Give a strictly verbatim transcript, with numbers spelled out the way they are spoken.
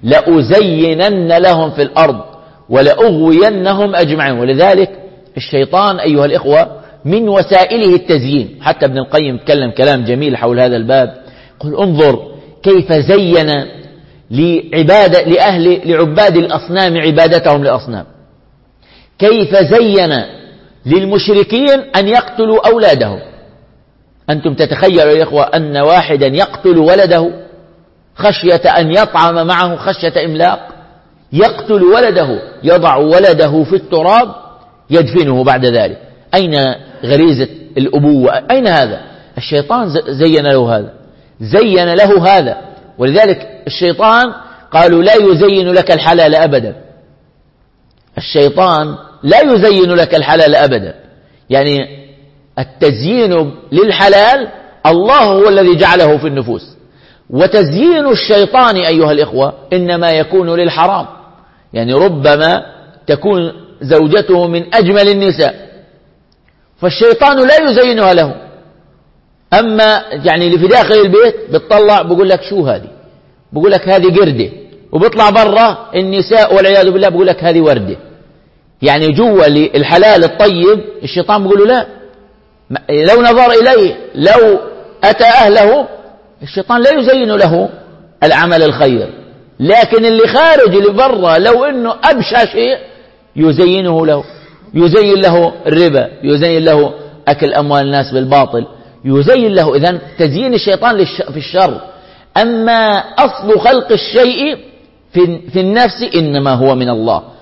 لأزينن لهم في الأرض ولأغوينهم أجمعين. ولذلك الشيطان أيها الإخوة من وسائله التزيين. حتى ابن القيم تكلم كلام جميل حول هذا الباب، قل انظر كيف زين لعبادة لأهل لعباد الأصنام عبادتهم لأصنام، كيف زين للمشركين أن يقتلوا أولادهم. أنتم تتخيلوا يا إخوة أن واحدا يقتل ولده خشية أن يطعم معه خشية إملاق، يقتل ولده، يضع ولده في التراب يدفنه بعد ذلك. أين غريزة الأبوة؟ أين هذا؟ الشيطان زين له هذا، زين له هذا. ولذلك الشيطان قالوا لا يزين لك الحلال أبدا، الشيطان لا يزين لك الحلال أبدا. يعني التزيين للحلال الله هو الذي جعله في النفوس، وتزيين الشيطان أيها الإخوة إنما يكون للحرام. يعني ربما تكون زوجته من أجمل النساء فالشيطان لا يزينها له، أما يعني اللي في داخل البيت بتطلع بقول لك شو هذه، بقول لك هذه قردة، وبيطلع برا النساء والعياذ بالله بقول لك هذه وردة. يعني جوا الحلال الطيب الشيطان بيقول له لا، لو نظر إليه لو أتى أهله الشيطان لا يزين له العمل الخير، لكن اللي خارج اللي برا لو إنه أبشع شيء يزينه له، يزين له الربا، يزين له أكل أموال الناس بالباطل، يزين له. إذن تزيين الشيطان في الشر. أما أصل خلق الشيء في النفس إنما هو من الله.